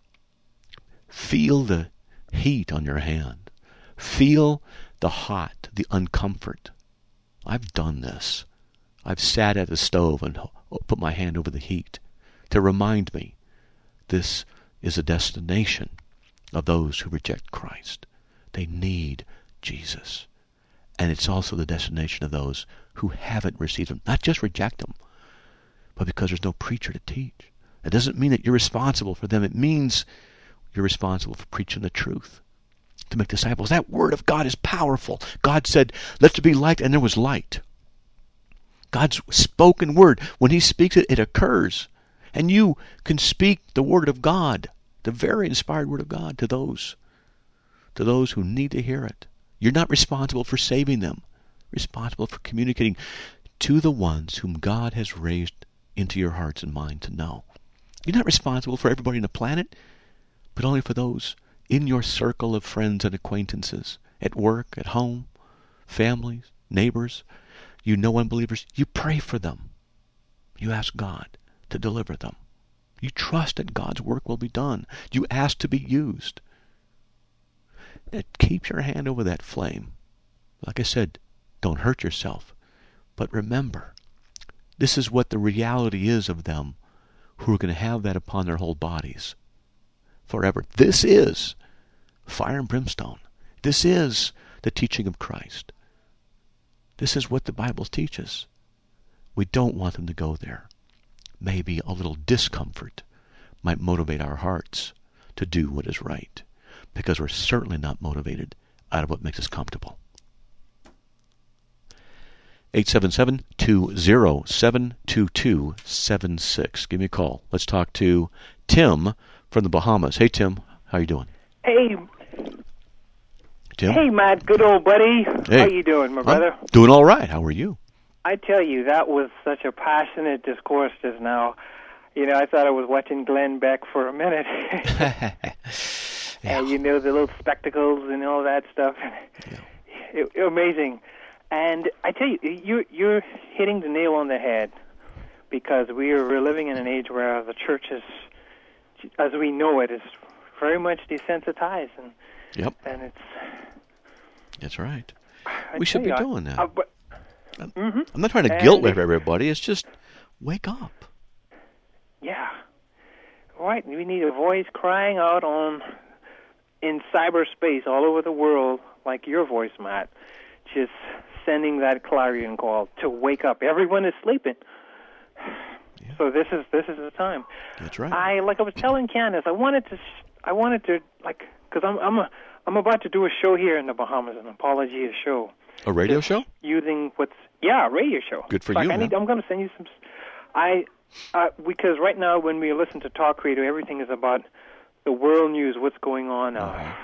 Feel the heat on your hand. Feel the hot, the uncomfort. I've done this. I've sat at the stove and put my hand over the heat to remind me this is a destination of those who reject Christ. They need Jesus. And it's also the destination of those who haven't received Him. Not just reject Him, but because there's no preacher to teach. It doesn't mean that you're responsible for them. It means you're responsible for preaching the truth, to make disciples. That Word of God is powerful. God said, let there be light, and there was light. God's spoken Word, when He speaks it, it occurs. And you can speak the Word of God, the very inspired Word of God, to those who need to hear it. You're not responsible for saving them. Responsible for communicating to the ones whom God has raised into your hearts and mind to know. You're not responsible for everybody on the planet, but only for those in your circle of friends and acquaintances, at work, at home, families, neighbors. You know unbelievers. You pray for them. You ask God to deliver them. You trust that God's work will be done. You ask to be used. Keep your hand over that flame. Like I said, don't hurt yourself. But remember, this is what the reality is of them who are going to have that upon their whole bodies forever. This is fire and brimstone. This is the teaching of Christ. This is what the Bible teaches. We don't want them to go there. Maybe a little discomfort might motivate our hearts to do what is right, because we're certainly not motivated out of what makes us comfortable. 877-207-2276. Give me a call. Let's talk to Tim from the Bahamas. Hey, Tim. How you doing? Hey. Tim? Hey, Matt. Good old buddy. Hey. How you doing, my brother? I'm doing all right. How are you? I tell you, that was such a passionate discourse just now. You know, I thought I was watching Glenn Beck for a minute. Yeah. You know, the little spectacles and all that stuff. Yeah. Amazing. And I tell you, you're hitting the nail on the head, because we're living in an age where the church is, as we know it, is very much desensitized. And, yep. And it's... That's right. We should be doing that. Mm-hmm. I'm not trying to guilt whip everybody. It's just wake up. Yeah. Right. We need a voice crying out in cyberspace all over the world, like your voice, Matt, just sending that clarion call to wake up. Everyone is sleeping. Yeah. So this is the time. That's right. I was telling Candace, I wanted to because I'm about to do a show here in the Bahamas, an apologia show. A radio show? Using a radio show. Good for you, man. I'm going to send you some. Because right now when we listen to talk radio, everything is about the world news, what's going on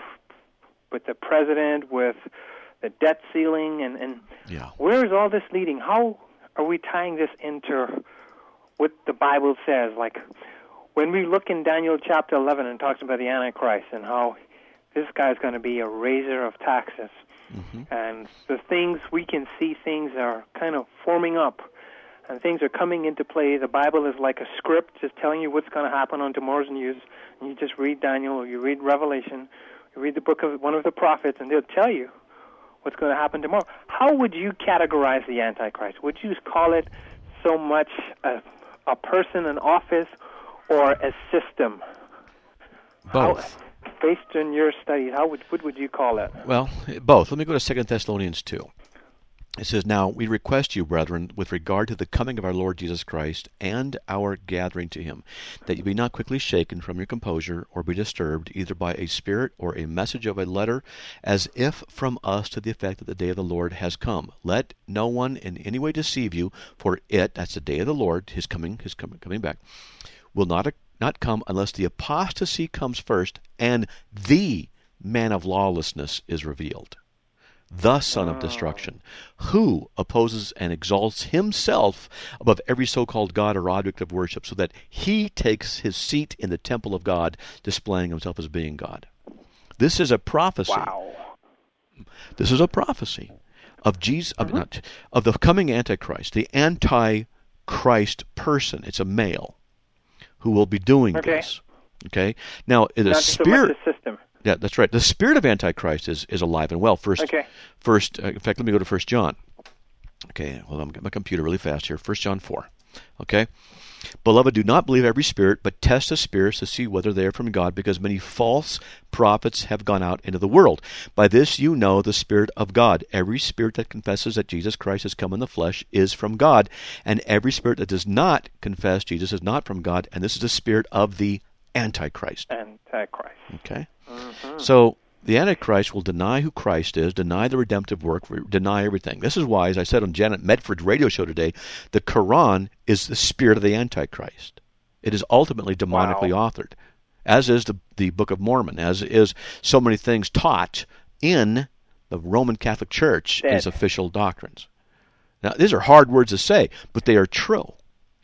with the president, with the debt ceiling, and where is all this leading? How are we tying this into what the Bible says? Like when we look in Daniel chapter 11 and talks about the Antichrist and how this guy's going to be a raiser of taxes. Mm-hmm. And the things we can see, things are kind of forming up, and things are coming into play. The Bible is like a script, just telling you what's going to happen on tomorrow's news. And you just read Daniel, or you read Revelation, you read the book of one of the prophets, and they'll tell you what's going to happen tomorrow. How would you categorize the Antichrist? Would you call it so much a person, an office, or a system? Both. Based on your studies, what would you call it? Well, both. Let me go to 2 Thessalonians 2. It says, "Now we request you, brethren, with regard to the coming of our Lord Jesus Christ and our gathering to him, that you be not quickly shaken from your composure or be disturbed either by a spirit or a message of a letter, as if from us, to the effect that the day of the Lord has come. Let no one in any way deceive you, for it," that's the day of the Lord, his coming back, "will not come unless the apostasy comes first and the man of lawlessness is revealed, the son of destruction, who opposes and exalts himself above every so-called God or object of worship, so that he takes his seat in the temple of God, displaying himself as being God." This is a prophecy. Wow. This is a prophecy of Jesus, of the coming Antichrist, the Antichrist person. It's a male who will be doing this. Okay. Now, the spirit. So much the system. Yeah, that's right. The spirit of Antichrist is alive and well. First, in fact, let me go to 1 John. Okay, hold on, get my computer really fast here. 1 John 4. Okay. "Beloved, do not believe every spirit, but test the spirits to see whether they are from God, because many false prophets have gone out into the world. By this you know the Spirit of God. Every spirit that confesses that Jesus Christ has come in the flesh is from God, and every spirit that does not confess Jesus is not from God, and this is the spirit of the Antichrist." Antichrist. Okay? So the Antichrist will deny who Christ is, deny the redemptive work, deny everything. This is why, as I said on Janet Medford's radio show today, the Quran is the spirit of the Antichrist. It is ultimately demonically authored, as is the Book of Mormon, as is so many things taught in the Roman Catholic Church as official doctrines. Now, these are hard words to say, but they are true.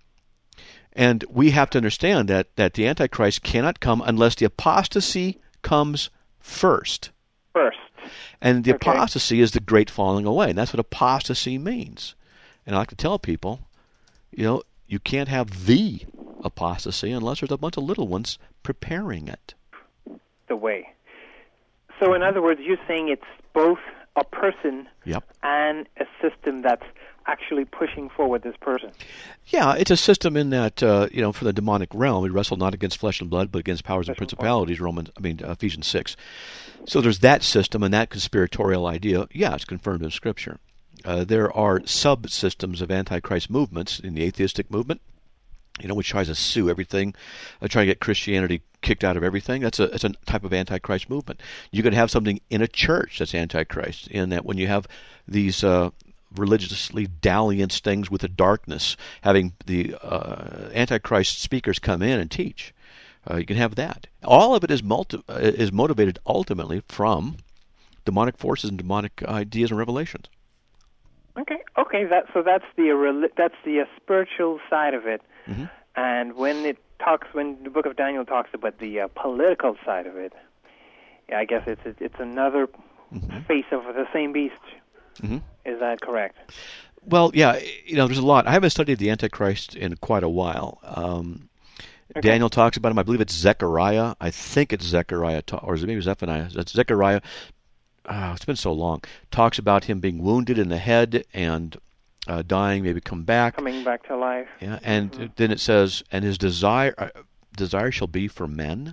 And we have to understand that the Antichrist cannot come unless the apostasy comes first. And the apostasy is the great falling away. And that's what apostasy means. And I like to tell people, you can't have the apostasy unless there's a bunch of little ones preparing it. The way. So in other words, you're saying it's both a person and a system that's actually pushing forward this person. Yeah, it's a system in that, for the demonic realm, we wrestle not against flesh and blood, but against powers and principalities, Ephesians 6. So there's that system and that conspiratorial idea. Yeah, it's confirmed in Scripture. There are subsystems of Antichrist movements in the atheistic movement, which tries to sue everything, try to get Christianity kicked out of everything. It's a type of Antichrist movement. You could have something in a church that's Antichrist, in that when you have these religiously dalliance things with the darkness, having the Antichrist speakers come in and teach. You can have that. All of it is motivated ultimately from demonic forces and demonic ideas and revelations. Okay. That's the spiritual side of it. Mm-hmm. And when the Book of Daniel talks about the political side of it, I guess it's another face of the same beast. Mm-hmm. Is that correct? Well, yeah. There's a lot. I haven't studied the Antichrist in quite a while. Daniel talks about him. I believe it's Zechariah. I think it's Zechariah, or is it maybe Zephaniah? That's Zechariah. It's been so long. Talks about him being wounded in the head and dying, maybe coming back to life. Yeah, and then it says, and his desire shall be for men.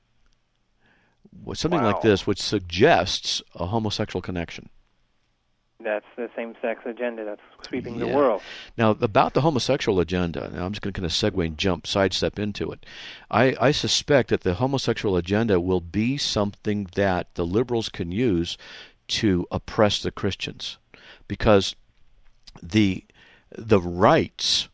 Something like this, which suggests a homosexual connection. That's the same-sex agenda that's sweeping the world. Now, about the homosexual agenda, now I'm just going to kind of segue and sidestep into it. I suspect that the homosexual agenda will be something that the liberals can use to oppress the Christians, because the rights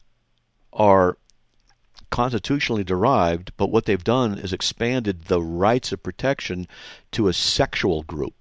are constitutionally derived, but what they've done is expanded the rights of protection to a sexual group.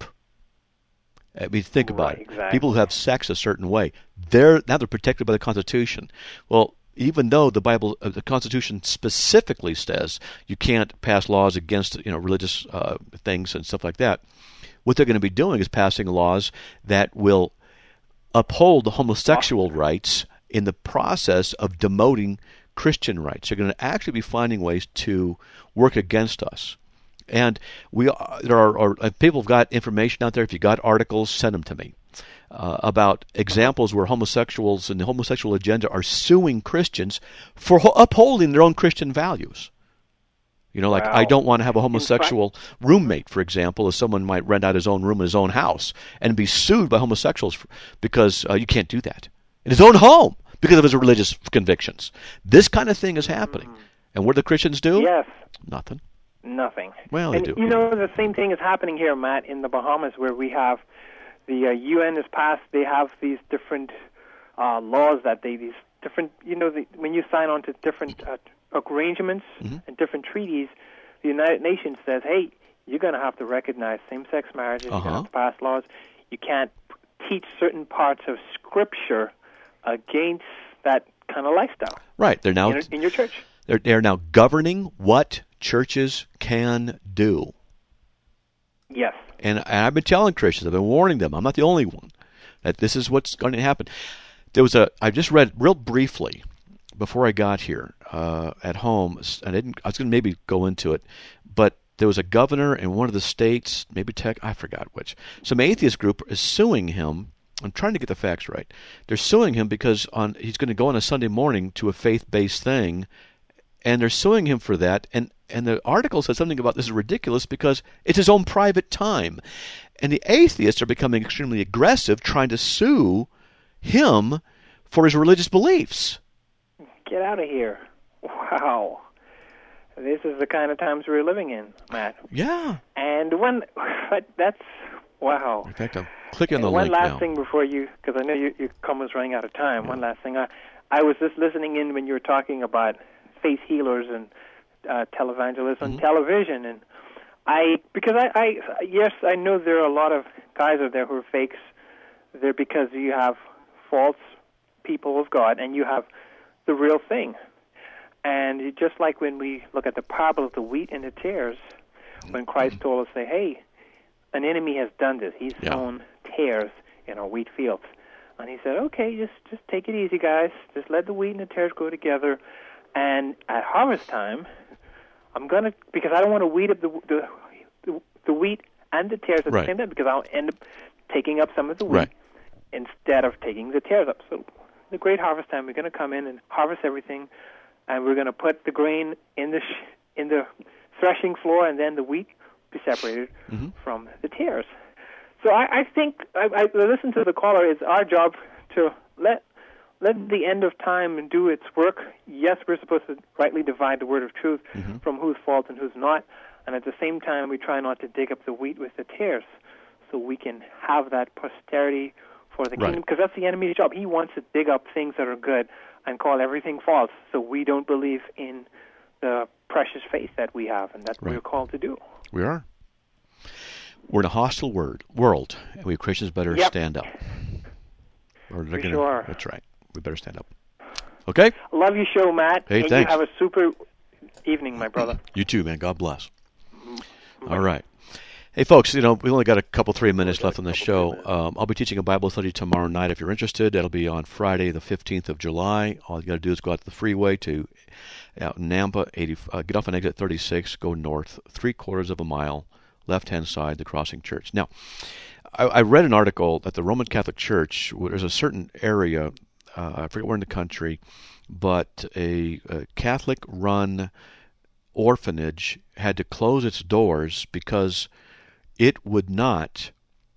I mean, think about it. Exactly. People who have sex a certain way, they're protected by the Constitution. Well, even though the Constitution specifically says you can't pass laws against religious things and stuff like that, what they're going to be doing is passing laws that will uphold the homosexual rights in the process of demoting Christian rights. They're going to actually be finding ways to work against us. And there are people have got information out there. If you got articles, send them to me about examples where homosexuals and the homosexual agenda are suing Christians for upholding their own Christian values. Like I don't want to have a homosexual roommate, for example, as someone might rent out his own room in his own house and be sued by homosexuals because you can't do that in his own home because of his religious convictions. This kind of thing is happening. And what do the Christians do? Yes. Nothing. Well, they do. The same thing is happening here, Matt, in the Bahamas, where we have the UN has passed. They have these different laws that these different. When you sign on to different arrangements and different treaties, the United Nations says, "Hey, you're going to have to recognize same-sex marriages. You're going to have to pass laws. You can't teach certain parts of Scripture against that kind of lifestyle." Right. They're now in your church. They're now governing what churches can do. Yes. And I've been telling Christians, I've been warning them, I'm not the only one, that this is what's going to happen. I just read real briefly before I got here at home, and I was going to maybe go into it, but there was a governor in one of the states, maybe I forgot which. Some atheist group is suing him. I'm trying to get the facts right. They're suing him because he's going to go on a Sunday morning to a faith-based thing, and they're suing him for that. And the article said something about this is ridiculous because it's his own private time. And the atheists are becoming extremely aggressive, trying to sue him for his religious beliefs. Get out of here. Wow. This is the kind of times we're living in, Matt. Yeah. And that's, wow. In fact, I'm clicking on the link now. One now. last thing before because I know your comments running out of time. Yeah. One last thing. I was just listening in when you were talking about faith healers and televangelists on television, and yes, I know there are a lot of guys out there who are fakes. They're because you have false people of God and you have the real thing. And just like when we look at the parable of the wheat and the tares, when Christ told us, hey, an enemy has done this. He's sown tares in our wheat fields. And he said, okay, just take it easy, guys. Just let the wheat and the tares grow together. And at harvest time, because I don't want to weed up the wheat and the tares at the same time, because I'll end up taking up some of the wheat instead of taking the tares up. So the great harvest time, we're going to come in and harvest everything, and we're going to put the grain in the threshing floor, and then the wheat be separated from the tares. So I think I listen to the caller. It's our job to let the end of time do its work. Yes, we're supposed to rightly divide the word of truth from who's fault and who's not, and at the same time we try not to dig up the wheat with the tares, so we can have that posterity for the kingdom, because that's the enemy's job. He wants to dig up things that are good and call everything false, so we don't believe in the precious faith that we have, and that's what we're called to do. We are. We're in a hostile world, and we Christians better stand up. We sure are. That's right. We better stand up. Okay? Love your show, Matt. Hey, and thanks. You have a super evening, my brother. You too, man. God bless. All right. Hey, folks, we only got 3 minutes left on the show. I'll be teaching a Bible study tomorrow night if you're interested. That'll be on Friday, the 15th of July. All you got to do is go out to the freeway out in Nampa, get off on exit 36, go north 3/4 of a mile, left-hand side, the Crossing Church. Now, I read an article that the Roman Catholic Church, there's a certain area, I forget where in the country, but a Catholic-run orphanage had to close its doors because it would not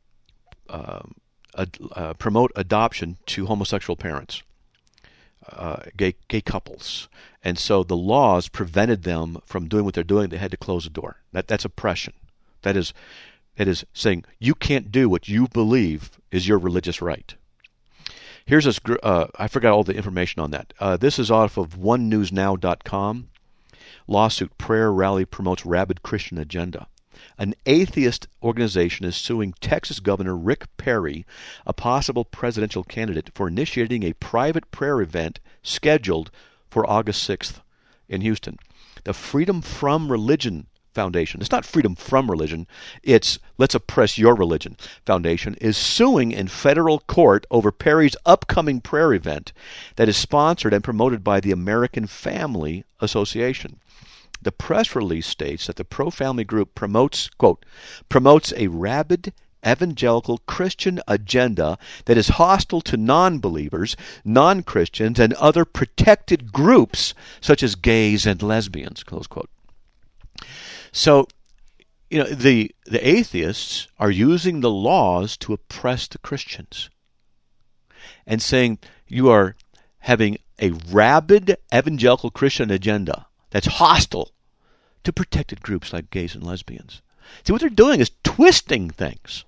promote adoption to homosexual parents, gay couples. And so the laws prevented them from doing what they're doing. They had to close the door. That's oppression. That is saying you can't do what you believe is your religious right. Here's this. I forgot all the information on that. This is off of onenewsnow.com. Lawsuit: prayer rally promotes rabid Christian agenda. An atheist organization is suing Texas Governor Rick Perry, a possible presidential candidate, for initiating a private prayer event scheduled for August 6th in Houston. The Freedom From Religion Foundation, it's not Freedom From Religion, it's Let's Oppress Your Religion Foundation, is suing in federal court over Perry's upcoming prayer event that is sponsored and promoted by the American Family Association. The press release states that the pro-family group promotes a rabid evangelical Christian agenda that is hostile to non-believers, non-Christians, and other protected groups such as gays and lesbians, close quote. So, the atheists are using the laws to oppress the Christians and saying you are having a rabid evangelical Christian agenda that's hostile to protected groups like gays and lesbians. See, what they're doing is twisting things.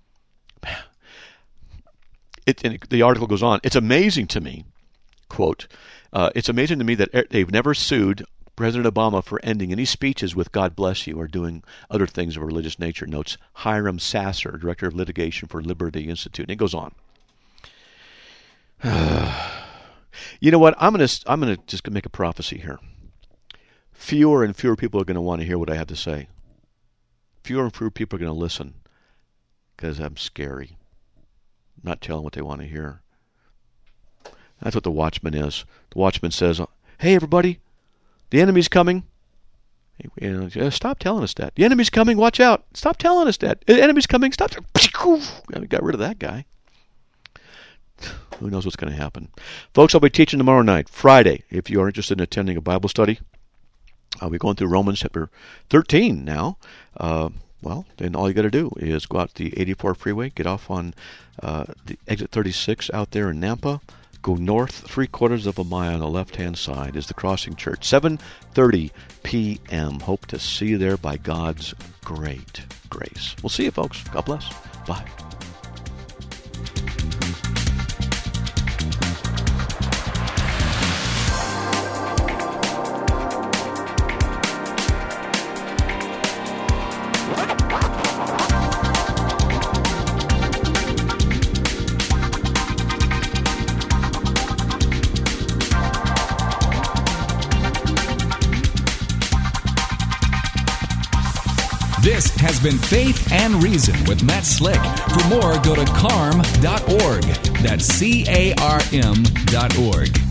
The article goes on. It's amazing to me, quote, it's amazing to me that they've never sued President Obama for ending any speeches with God bless you or doing other things of a religious nature, notes Hiram Sasser, Director of Litigation for Liberty Institute. And it goes on. You know what? I'm gonna just make a prophecy here. Fewer and fewer people are going to want to hear what I have to say. Fewer and fewer people are going to listen because I'm scary. I'm not telling what they want to hear. That's what the Watchman is. The Watchman says, hey, everybody, the enemy's coming. Stop telling us that. The enemy's coming, watch out. Stop telling us that. The enemy's coming, stop. We got rid of that guy. Who knows what's going to happen. Folks, I'll be teaching tomorrow night, Friday. If you are interested in attending a Bible study, I'll be going through Romans chapter 13 now. Well, then all you got to do is go out the 84 freeway, get off on the exit 36 out there in Nampa, go north 3/4 of a mile on the left-hand side is the Crossing Church, 7:30 p.m. Hope to see you there by God's great grace. We'll see you, folks. God bless. Bye. This has been Faith and Reason with Matt Slick. For more, go to carm.org. That's CARM.org.